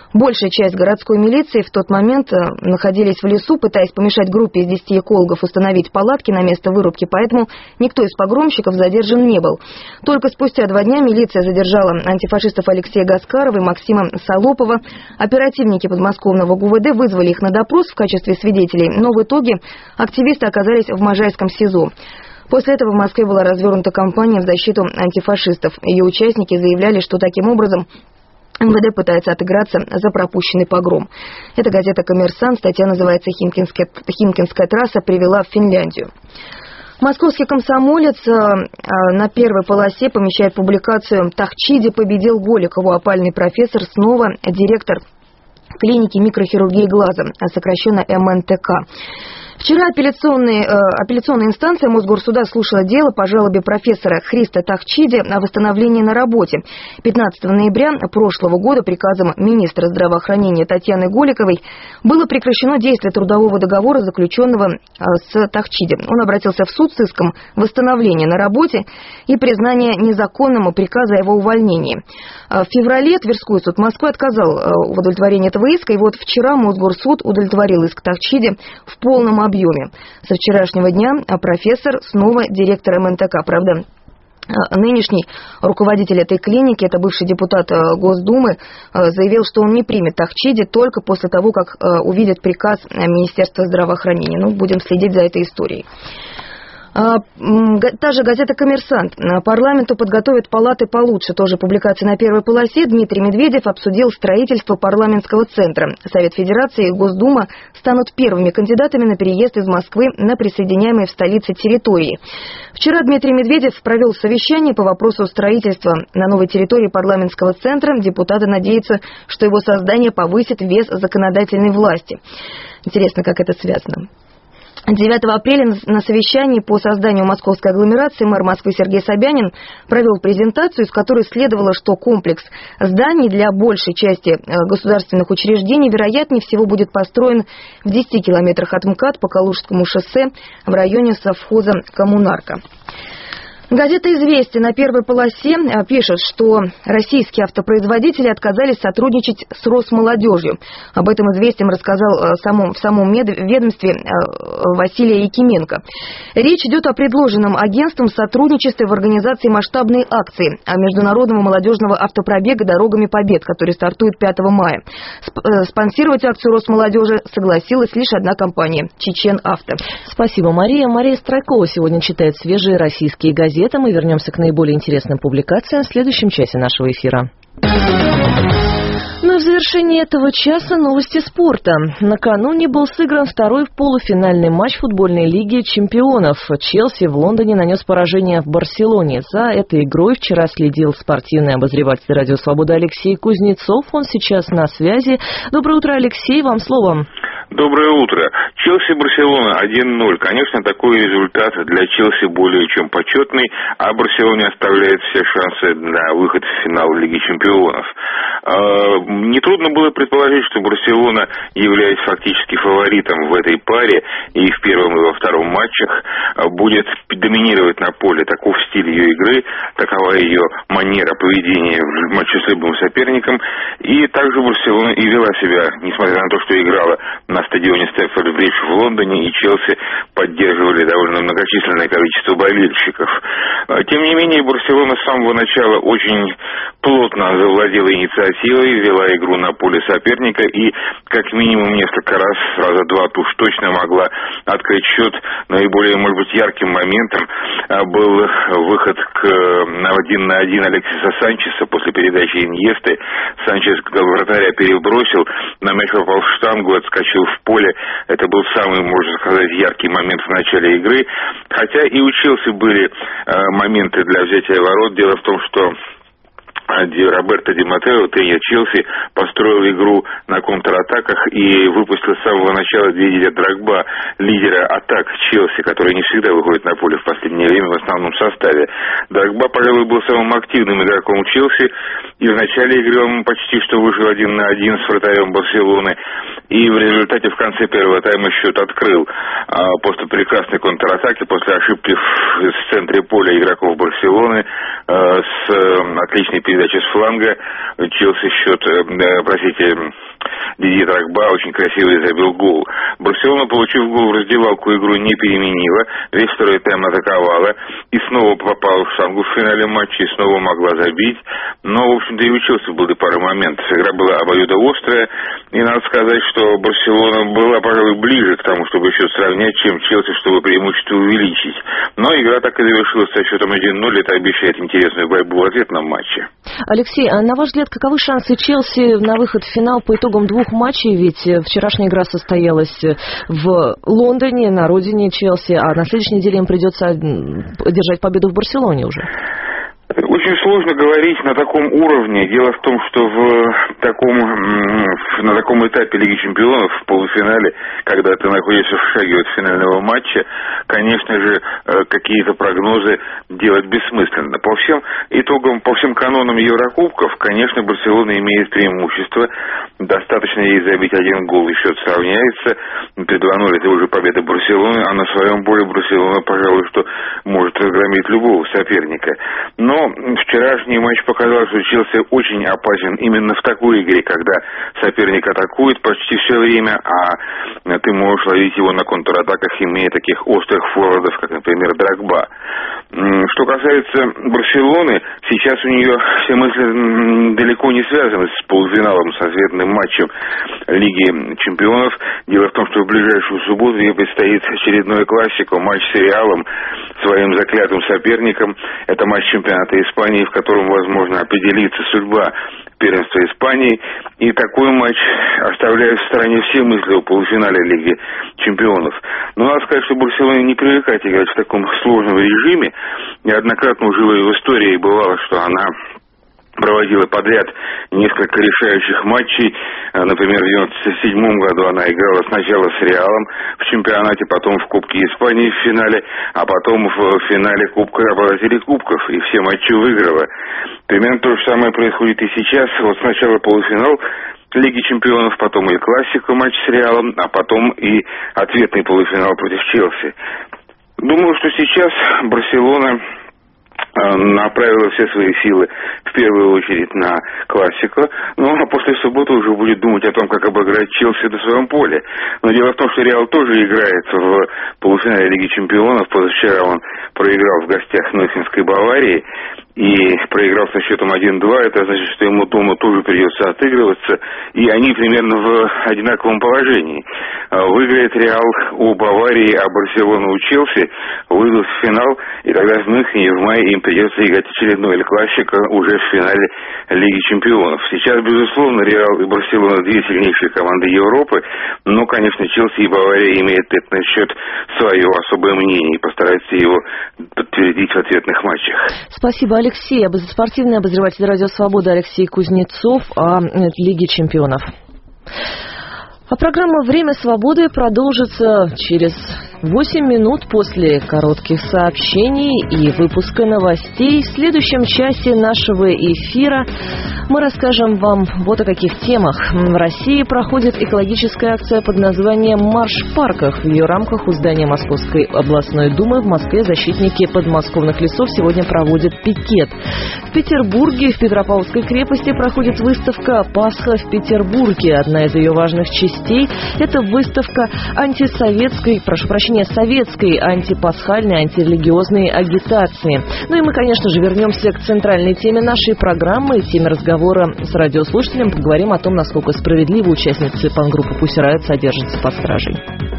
Большая часть городской милиции в тот момент находились в лесу, пытаясь помешать группе из десяти экологов установить палатки на место вырубки, поэтому никто из погромщиков задержан не был. Только спустя два дня милиция задержала антифашистов Алексея Гаскарова и Максима Солопова. Оперативники подмосковного ГУВД вызвали их на допрос в качестве свидетелей, но в итоге активисты оказались в Можайском СИЗО. После этого в Москве была развернута кампания в защиту антифашистов. Ее участники заявляли, что таким образом МВД пытается отыграться за пропущенный погром. Это газета «Коммерсант». Статья называется «Химкинская, Химкинская трасса привела в Финляндию». Московский комсомолец на первой полосе помещает публикацию «Тахчиди победил Голикову. Опальный профессор снова директор клиники микрохирургии глаза», сокращенно эм эн тэ ка. Вчера апелляционная, э, апелляционная инстанция Мосгорсуда слушала дело по жалобе профессора Христа Тахчиди о восстановлении на работе. пятнадцатого ноября прошлого года приказом министра здравоохранения Татьяны Голиковой было прекращено действие трудового договора, заключенного э, с Тахчиди. Он обратился в суд с иском восстановления на работе и признания незаконным приказа о его увольнении. В феврале Тверской суд Москвы отказал э, в удовлетворении этого иска, и вот вчера Мосгорсуд удовлетворил иск Тахчиди в полном объеме. объеме. Со вчерашнего дня профессор снова директор эм эн тэ ка. Правда, нынешний руководитель этой клиники, это бывший депутат Госдумы, заявил, что он не примет Тахчиди только после того, как увидит приказ Министерства здравоохранения. Ну, будем следить за этой историей. Та же газета «Коммерсант». Парламенту подготовят палаты получше. Тоже публикация на первой полосе. Дмитрий Медведев обсудил строительство парламентского центра. Совет Федерации и Госдума станут первыми кандидатами на переезд из Москвы на присоединяемые в столице территории. Вчера Дмитрий Медведев провел совещание по вопросу строительства на новой территории парламентского центра. Депутаты надеются, что его создание повысит вес законодательной власти. Интересно, как это связано. девятого апреля на совещании по созданию московской агломерации мэр Москвы Сергей Собянин провел презентацию, из которой следовало, что комплекс зданий для большей части государственных учреждений вероятнее всего будет построен в десяти километрах от МКАД по Калужскому шоссе в районе совхоза «Коммунарка». Газета «Известия» на первой полосе пишет, что российские автопроизводители отказались сотрудничать с Росмолодежью. Об этом «Известиям» рассказал самом, в самом ведомстве Василий Якименко. Речь идет о предложенном агентством сотрудничестве в организации масштабной акции международного молодежного автопробега «Дорогами Побед», который стартует пятого мая. Спонсировать акцию Росмолодежи согласилась лишь одна компания – «Чечен Авто». Спасибо, Мария. Мария Страйкова сегодня читает свежие российские газеты. Мы вернемся к наиболее интересным публикациям в следующем часе нашего эфира. Ну и в завершении этого часа новости спорта. Накануне был сыгран второй полуфинальный матч футбольной лиги чемпионов. Челси в Лондоне нанес поражение в Барселоне. За этой игрой вчера следил спортивный обозреватель «Радио Свобода» Алексей Кузнецов. Он сейчас на связи. Доброе утро, Алексей, вам слово.
Доброе утро. Челси-Барселона один ноль. Конечно, такой результат для Челси более чем почетный, а Барселоне оставляет все шансы на выход в финал Лиги чемпионов. Нетрудно было предположить, что Барселона, являясь фактически фаворитом в этой паре и в первом и во втором матчах, будет доминировать на поле. Таков стиль ее игры, такова ее манера поведения в матче с любым соперником. И также Барселона и вела себя, несмотря на то, что играла на стадионе Стэмфорд-Бридж в Лондоне, и Челси поддерживали довольно многочисленное количество болельщиков. Тем не менее, Барселона с самого начала очень плотно завладела инициативой, вела игру на поле соперника и как минимум несколько раз, раза два уж точно могла открыть счет. Наиболее, может быть, ярким моментом был выход к один на один Алексиса Санчеса после передачи Иньесты. Санчес вратаря перебросил, на мяч попал в штангу, отскочил в поле. Это был самый, можно сказать, яркий момент в начале игры. Хотя и у Челси были э, моменты для взятия ворот. Дело в том, что Роберто Ди Матео, тренер Челси, построил игру на контратаках и выпустил с самого начала Дидье Дрогба, лидера атак Челси, который не всегда выходит на поле в последнее время в основном составе. Дрогба, пожалуй, был самым активным игроком Челси, и в начале игры он почти что вышел один на один с вратарем Барселоны, и в результате в конце первого тайма счет открыл. А после прекрасной контратаки, после ошибки в, в центре поля игроков Барселоны, а, с а, отличной передачей передача с фланга. Челси счет, э, простите, Дидье Дрогба очень красиво забил гол. Барселона, получив гол в раздевалку, игру не переменила. Весь второй тайм атаковала. И снова попала в штангу в финале матча, и снова могла забить. Но, в общем-то, и у Челси были пара моментов. Игра была обоюдоострая. И надо сказать, что Барселона была, пожалуй, ближе к тому, чтобы счет сравнять, чем Челси, чтобы преимущество увеличить. Но игра так и завершилась со счетом один ноль. Это обещает интересную борьбу в ответном матче.
Алексей, а на ваш взгляд, каковы шансы Челси на выход в финал по итогам двух матчей? Ведь вчерашняя игра состоялась в Лондоне, на родине Челси, а на следующей неделе им придется держать победу в Барселоне уже.
Очень сложно говорить на таком уровне. Дело в том, что в таком, на таком этапе Лиги Чемпионов, в полуфинале, когда ты находишься в шаге от финального матча, конечно же, какие-то прогнозы делать бессмысленно. По всем итогам, по всем канонам Еврокубков, конечно, Барселона имеет преимущество. Достаточно ей забить один гол, и счет сравняется. При два ноль это уже победа Барселоны, а на своем поле Барселона, пожалуй, что может разгромить любого соперника. Но вчерашний матч показал, что Челси очень опасен именно в такой игре, когда соперник атакует почти все время, а ты можешь ловить его на контратаках, имея таких острых форвардов, как, например, Дрогба. Что касается Барселоны, сейчас у нее все мысли далеко не связаны с полуфиналом, с ответным матчем Лиги Чемпионов. Дело в том, что в ближайшую субботу ей предстоит очередной классико, матч с Реалом, своим заклятым соперником. Это матч чемпионата Испании, в котором, возможно, определится судьба первенства Испании. И такой матч оставляет в стороне все мысли о полуфинале Лиги Чемпионов. Но надо сказать, что Барселоне не привыкать играть в таком сложном режиме. Неоднократно уже в истории бывало, что она проводила подряд несколько решающих матчей. Например, в девяносто седьмом году она играла сначала с Реалом в чемпионате, потом в Кубке Испании в финале, а потом в финале Кубка обладателей Кубков, и все матчи выиграла. Примерно то же самое происходит и сейчас. Вот сначала полуфинал Лиги Чемпионов, потом и классика матч с Реалом, а потом и ответный полуфинал против Челси. Думаю, что сейчас Барселона направила все свои силы в первую очередь на классику, ну а после субботы уже будет думать о том, как обыграть Челси на своем поле. Но дело в том, что Реал тоже играет в полуфинале Лиги Чемпионов. Позавчера он проиграл в гостях Мюнхенской Баварии и проиграл со счетом один-два. Это значит, что ему дома тоже придется отыгрываться, и они примерно в одинаковом положении. Выиграет Реал у Баварии, а Барселона у Челси, выйдут в финал, и тогда в Мюнхене в мае им придется играть очередной Эль Классико уже в финале Лиги Чемпионов. Сейчас, безусловно, Реал и Барселона две сильнейшие команды Европы, но, конечно, Челси и Бавария имеют на этот счет свое особое мнение и постараются его подтвердить в ответных матчах.
Спасибо, Алексей. Спортивный обозреватель «Радио Свобода» Алексей Кузнецов о Лиге Чемпионов. А программа «Время свободы» продолжится через восемь минут после коротких сообщений и выпуска новостей. В следующем часе нашего эфира мы расскажем вам вот о каких темах. В России проходит экологическая акция под названием «Марш в парках». В ее рамках у здания Московской областной думы в Москве защитники подмосковных лесов сегодня проводят пикет. В Петербурге, в Петропавловской крепости, проходит выставка «Пасха в Петербурге». Одна из ее важных частей – это выставка антисоветской, прошу прощения, советской антипасхальной, антирелигиозной агитации. Ну и мы, конечно же, вернемся к центральной теме нашей программы, теме разговора с радиослушателем. Поговорим о том, насколько справедливо участницы панк-группы Pussy Riot содержатся под стражей.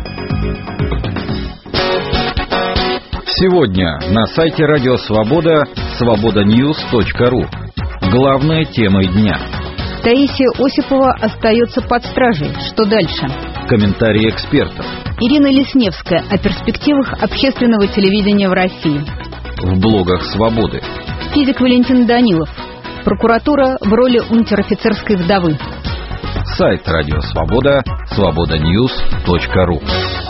Сегодня на сайте Радио Свобода свобода ньюс точка ру. Главная тема дня.
Таисия Осипова остается под стражей. Что дальше?
Комментарии экспертов.
Ирина Лесневская о перспективах общественного телевидения в России.
В блогах «Свободы».
Физик Валентин Данилов. Прокуратура в роли унтер-офицерской вдовы.
Сайт Радио Свобода свобода ньюс точка ру.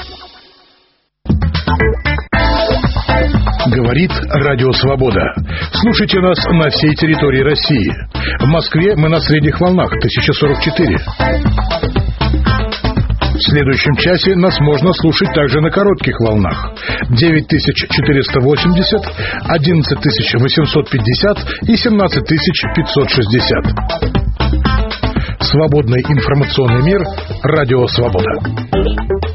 Говорит Радио Свобода. Слушайте нас на всей территории России. В Москве мы на средних волнах тысяча сорок четыре. В следующем часе нас можно слушать также на коротких волнах. девять тысяч четыреста восемьдесят, одиннадцать тысяч восемьсот пятьдесят и семнадцать тысяч пятьсот шестьдесят. Свободный информационный мир. Радио Свобода.